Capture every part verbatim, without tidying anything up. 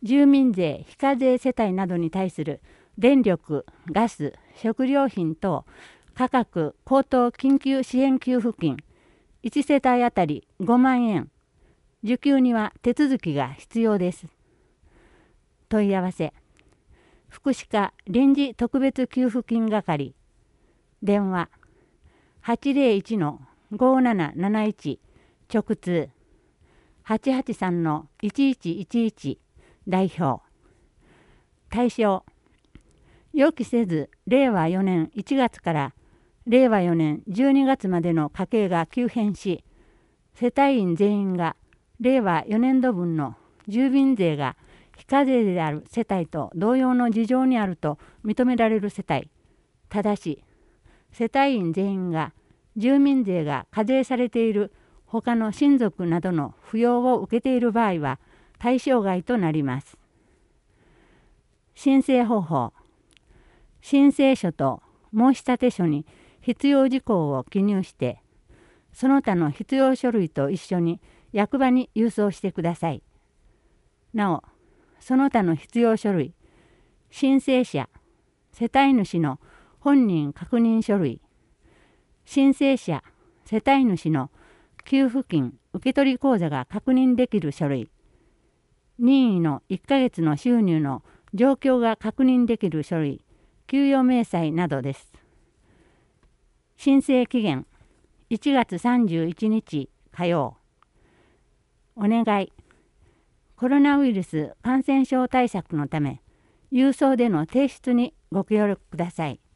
住民税非課税世帯などに対する電力・ガス・食料品等価格高騰緊急支援給付金いち世帯あたりごまんえん、受給には手続きが必要です。問い合わせ福祉課臨時特別給付金係電話 はちゼロいちのごなななないち 直通 はちはちさんのいちいちいちいち 代表対象予期せずれいわよねんいちがつかられいわよねんじゅうにがつまでの家計が急変し、世帯員全員がれいわよねんどぶんの住民税が非課税である世帯と同様の事情にあると認められる世帯、ただし世帯員全員が住民税が課税されている他の親族などの扶養を受けている場合は対象外となります。申請方法申請書と申立書に必要事項を記入して、その他の必要書類と一緒に役場に郵送してください。なお、その他の必要書類、申請者、世帯主の本人確認書類、申請者、世帯主の給付金受取口座が確認できる書類、任意のいっかげつの収入の状況が確認できる書類、給与明細などです。申請期限いちがつさんじゅういちにち火曜。お願い。コロナウイルス感染症対策のため、郵送での提出にご協力ください。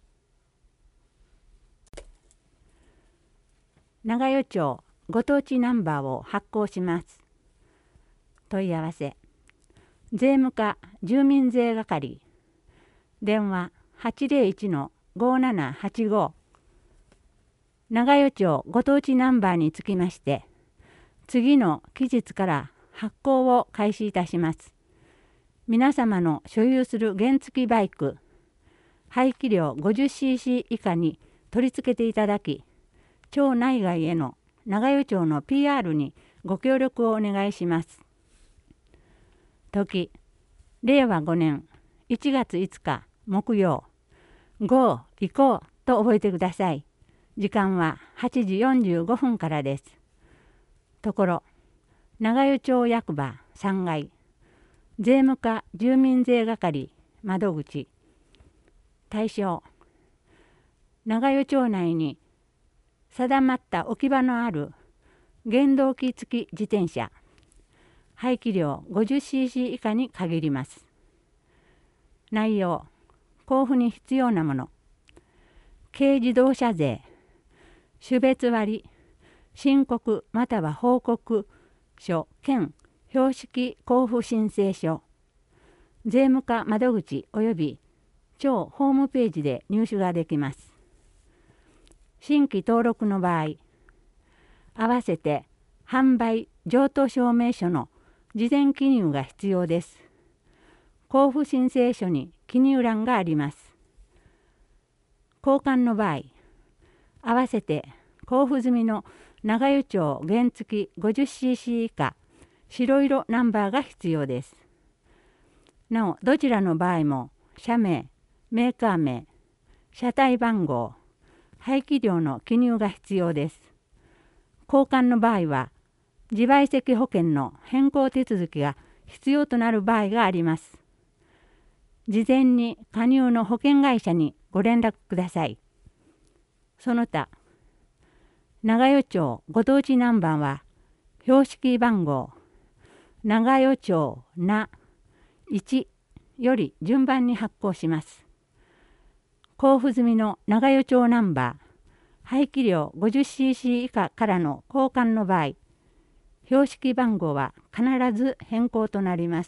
長与町ご当地ナンバーを発行します。問い合わせ税務課住民税係電話 はちゼロいちのごななはちご 長与町ご当地ナンバーにつきまして、次の期日から発行を開始いたします。皆様の所有する原付バイク、排気量 ごじゅっシーシー 以下に取り付けていただき、町内外への長与町の ピーアール にご協力をお願いします。時、れいわごねんいちがついつか木曜、ゴー行こうと覚えてください。時間ははちじよんじゅうごふんからです。ところ、長与町役場さんがい、税務課住民税係窓口、対象、長与町内に定まった置き場のある原動機付き自転車、排気量 ごじゅっシーシー 以下に限ります。内容、交付に必要なもの、軽自動車税、種別割、申告または報告書兼標識交付申請書、税務課窓口および町ホームページで入手ができます。新規登録の場合、合わせて販売譲渡証明書の事前記入が必要です。交付申請書に記入欄があります。交換の場合、合わせて交付済みの長与町原付 ごじゅっシーシー 以下白色ナンバーが必要です。なお、どちらの場合も社名、メーカー名、車体番号、排気量の記入が必要です。交換の場合は、自賠責保険の変更手続きが必要となる場合があります。事前に加入の保険会社にご連絡ください。その他、長与町ご当地ナンバーは、標識番号、長与町ないちより順番に発行します。交付済みの長与町ナンバー、排気量 ごじゅっシーシー 以下からの交換の場合、標識番号は必ず変更となります。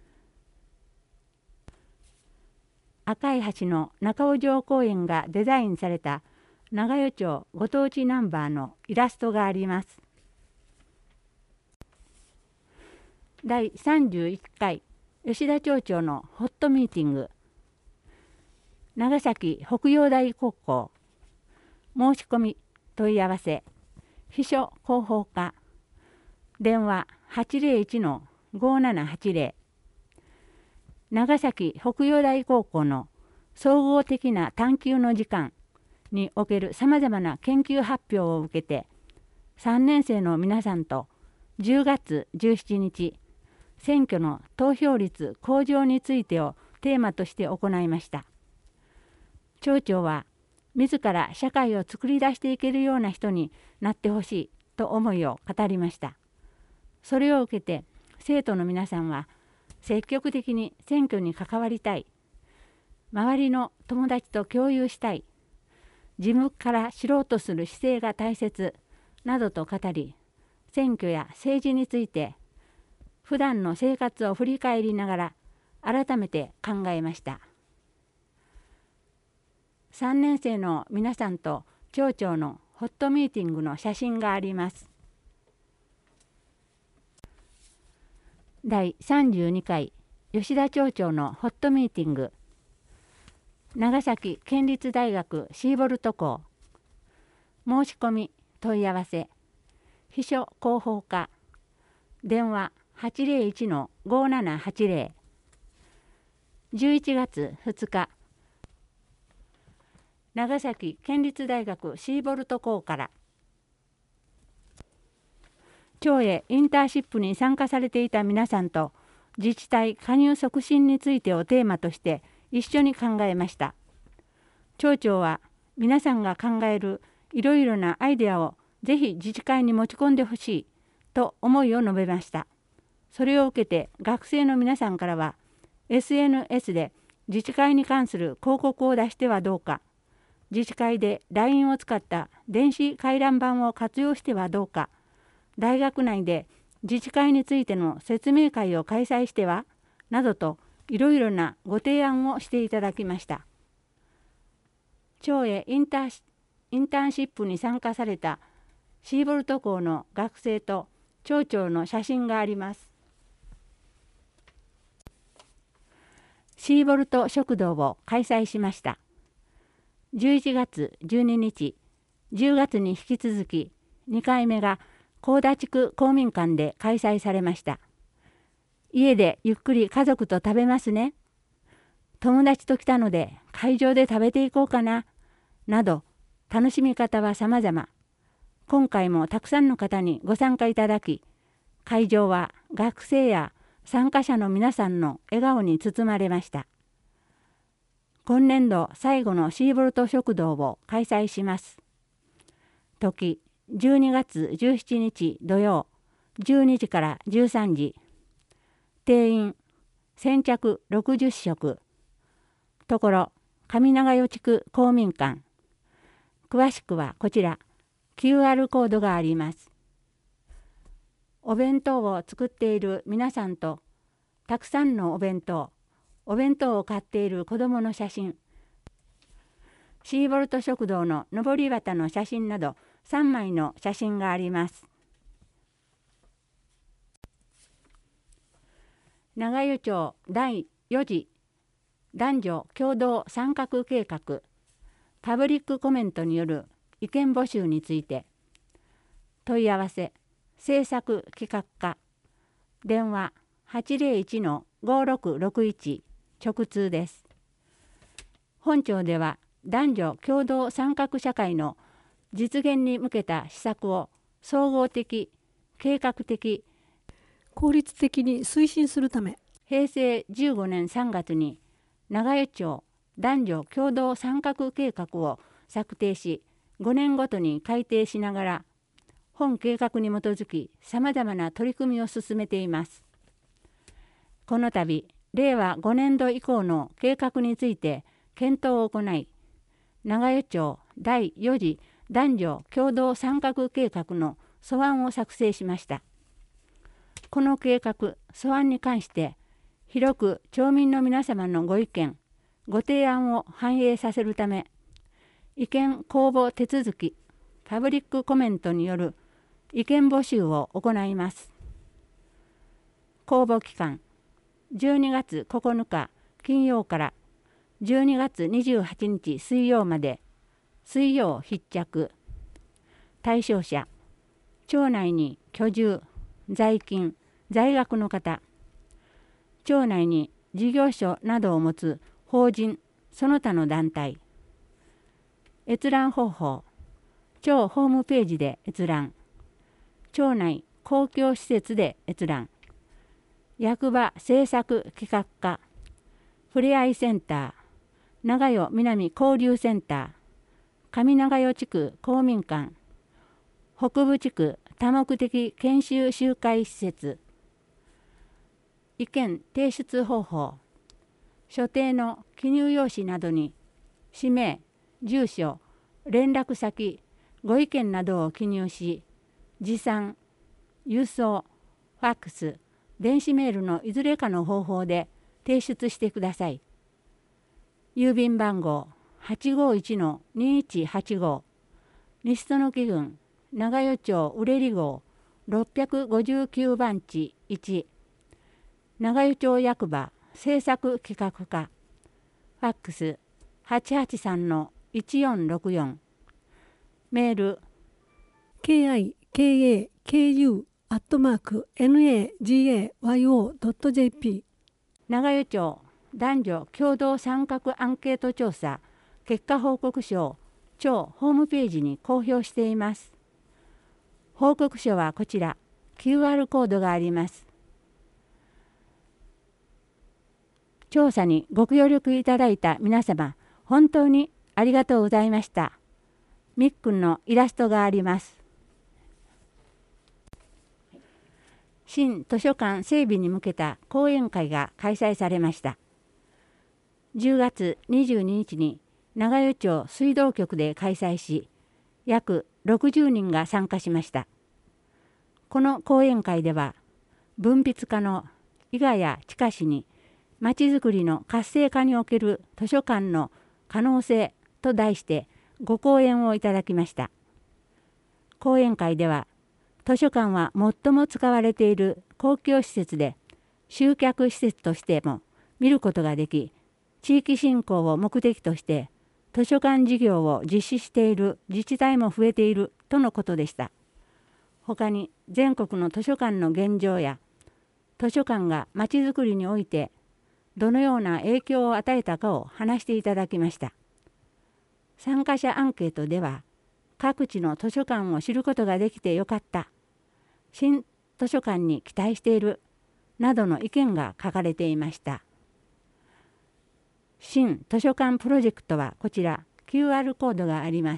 赤い橋の中尾城公園がデザインされた長与町ご当地ナンバーのイラストがあります。だいさんじゅういっかい吉田町長のホットミーティング、長崎北洋大高校、申し込み問い合わせ秘書広報課電話 はちゼロいちのごななはちゼロ長崎北洋大高校の総合的な探究の時間におけるさまざまな研究発表を受けて、さんねん生の皆さんとじゅうがつじゅうしちにち選挙の投票率向上についてをテーマとして行いました。町長は自ら社会を作り出していけるような人になってほしいと思いを語りました。それを受けて生徒の皆さんは積極的に選挙に関わりたい、周りの友達と共有したい、自分から知ろうとする姿勢が大切などと語り、選挙や政治について普段の生活を振り返りながら改めて考えました。さんねん生の皆さんと町長のホットミーティングの写真があります。だいさんじゅうにかい吉田町長のホットミーティング。長崎県立大学シーボルト校。申し込み問い合わせ秘書広報課電話 はちゼロいちのごななはちゼロ。じゅういちがつふつか長崎県立大学シーボルト校から町へインターンシップに参加されていた皆さんと自治体加入促進についてをテーマとして一緒に考えました。町長は皆さんが考えるいろいろなアイデアをぜひ自治会に持ち込んでほしいと思いを述べました。それを受けて学生の皆さんからは エスエヌエス で自治会に関する広告を出してはどうか、自治会で ライン を使った電子回覧板を活用してはどうか、大学内で自治会についての説明会を開催してはなどといろいろなご提案をしていただきました。町へインター、インターンシップに参加されたシーボルト校の学生と町長の写真があります。シーボルト食堂を開催しました。じゅういちがつじゅうににち、じゅうがつに引き続きにかいめが高田地区公民館で開催されました。家でゆっくり家族と食べますね。友達と来たので会場で食べていこうかな。など楽しみ方は様々。今回もたくさんの方にご参加いただき、会場は学生や参加者の皆さんの笑顔に包まれました。今年度最後のシーボルト食堂を開催します。時じゅうにがつじゅうしちにち土曜じゅうにじからじゅうさんじ。定員先着ろくじゅっしょく。ところ上長代地区公民館。詳しくはこちら キューアール コードがあります。お弁当を作っている皆さんとたくさんのお弁当、お弁当を買っている子どもの写真、シーボルト食堂の上り旗の写真などさんまいの写真があります。長湯町だいよ次男女共同参画計画パブリックコメントによる意見募集について問い合わせ制作企画課電話 はちゼロいちのごろくろくいち 直通です。本町では男女共同参画社会の実現に向けた施策を総合的、計画的、 効率的に推進するため、 へいせいじゅうごねんさんがつに長湯町男女共同参画計画を策定し、ごねんごとに改定しながら、本計画に基づきさまざまな取り組みを進めています。この度、れいわごねんど以降の計画について検討を行い、長湯町だいよ次男女共同参画計画の素案を作成しました。この計画、素案に関して、広く町民の皆様のご意見、ご提案を反映させるため、意見公募手続き、パブリックコメントによる意見募集を行います。公募期間、じゅうにがつここのか金曜からじゅうにがつにじゅうはちにち水曜まで、水曜必着。対象者、町内に居住、在勤、在学の方、町内に事業所などを持つ法人その他の団体。閲覧方法。町ホームページで閲覧。町内公共施設で閲覧。役場政策企画課。ふれあいセンター。長与南交流センター。上長与地区公民館。北部地区多目的研修集会施設。意見提出方法。所定の記入用紙などに氏名、住所、連絡先、ご意見などを記入し、持参、郵送、ファックス、電子メールのいずれかの方法で提出してください。郵便番号 はちごいちのにいちはちご、西園木郡長与町瓜号ろっぴゃくごじゅうきゅうばんちいち、長与町役場政策企画課、ファックス はちはちさんのいちよんろくよん、メールケーアイケーエーケーユー アットマーク エヌエージーエーワイオー ドット ジェーピー。 長与町男女共同参画アンケート調査結果報告書を町ホームページに公表しています。報告書はこちら キューアール コードがあります。調査にご協力いただいた皆様、本当にありがとうございました。みっくんのイラストがあります。新図書館整備に向けた講演会が開催されました。じゅうがつにじゅうににちに長与町水道局で開催し、約ろくじゅうにんが参加しました。この講演会では、文筆家の伊賀谷千佳氏に、まちづくりの活性化における図書館の可能性と題してご講演をいただきました。講演会では、図書館は最も使われている公共施設で、集客施設としても見ることができ、地域振興を目的として図書館事業を実施している自治体も増えているとのことでした。ほかに全国の図書館の現状や、図書館がまちづくりにおいてどのような影響を与えたかを話していただきました。参加者アンケートでは、各地の図書館を知ることができてよかった、新図書館に期待している、などの意見が書かれていました。新図書館プロジェクトはこちら キューアール コードがあります。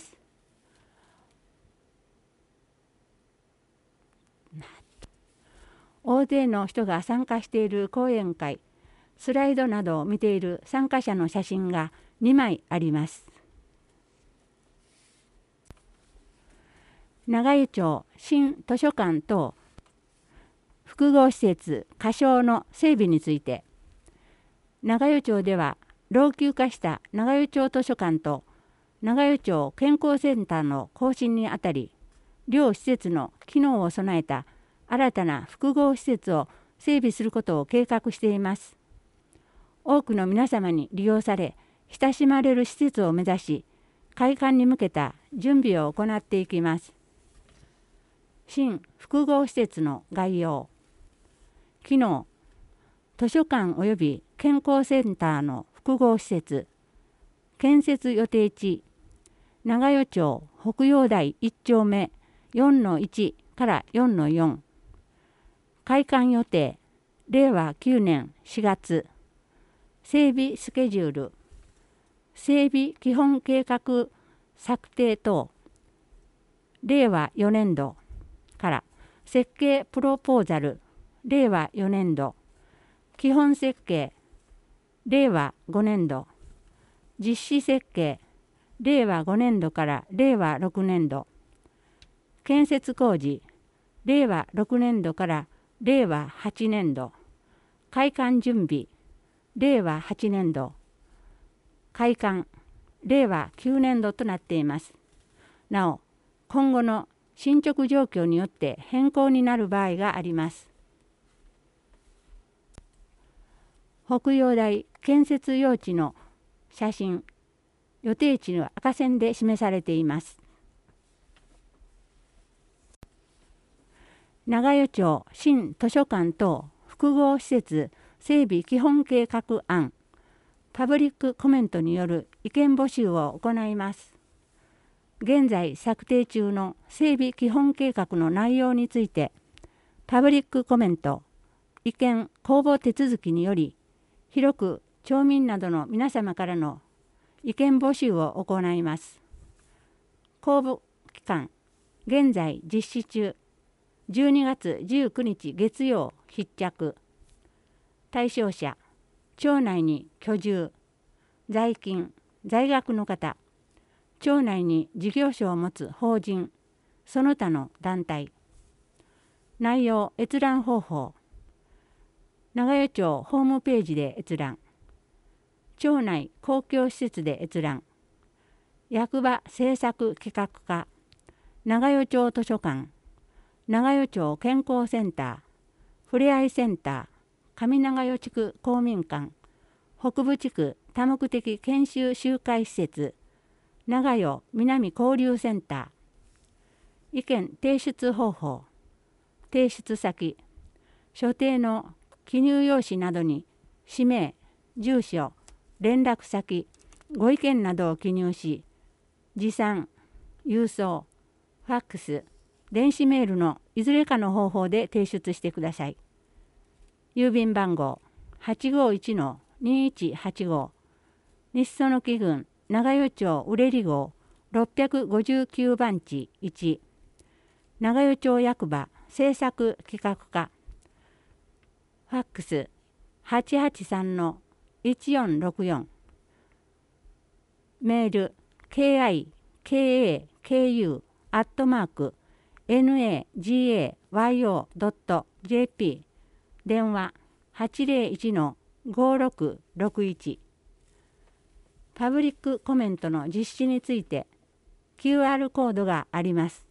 大勢の人が参加している講演会、スライドなどを見ている参加者の写真がにまいあります。長与町新図書館等複合施設仮称の整備について、長与町では老朽化した長与町図書館と長与町健康センターの更新にあたり、両施設の機能を備えた新たな複合施設を整備することを計画しています。多くの皆様に利用され、親しまれる施設を目指し、開館に向けた準備を行っていきます。新複合施設の概要。機能、図書館及び健康センターの複合施設、建設予定地、長与町北陽台いっちょうめ よんのいち からよんのよん、開館予定、れいわきゅうねんしがつ、整備スケジュール、整備基本計画策定等、れいわよねんどから設計プロポーザル、れいわよねんど、基本設計、れいわごねんど、実施設計、れいわごねんどかられいわろくねんど、建設工事、れいわろくねんどかられいわはちねんど、開館準備、れいわはちねんど、開館、れいわきゅうねんどとなっています。なお、今後の進捗状況によって変更になる場合があります。北陽台建設用地の写真、予定地の赤線で示されています。長与町新図書館等複合施設整備基本計画案、パブリックコメントによる意見募集を行います。現在策定中の整備基本計画の内容について、パブリックコメント、意見公募手続きにより、広く町民などの皆様からの意見募集を行います。公募期間、現在実施中、じゅうにがつじゅうくにち月曜必着。対象者、町内に居住、在勤、在学の方、町内に事業所を持つ法人、その他の団体。内容閲覧方法、長与町ホームページで閲覧、町内公共施設で閲覧、役場政策企画課、長与町図書館、長与町健康センター、ふれあいセンター、上長与地区公民館、北部地区多目的研修集会施設、長与南交流センター。意見提出方法、提出先、所定の記入用紙などに氏名、住所、連絡先、ご意見などを記入し、持参、郵送、ファックス、電子メールのいずれかの方法で提出してください。郵便番号 はちごいちのにいちはちご、西園木郡長与町瓜里号ろっぴゃくごじゅうきゅうばんちいち、長与町役場政策企画課、ファックス はちはちさんのいちよんろくよん、メール ケーアイケーエーケーユー アットマーク エヌエージーエーワイオー ドット ジェーピー、 電話 はちぜろいちのごろくろくいち。パブリックコメントの実施について キューアール コードがあります。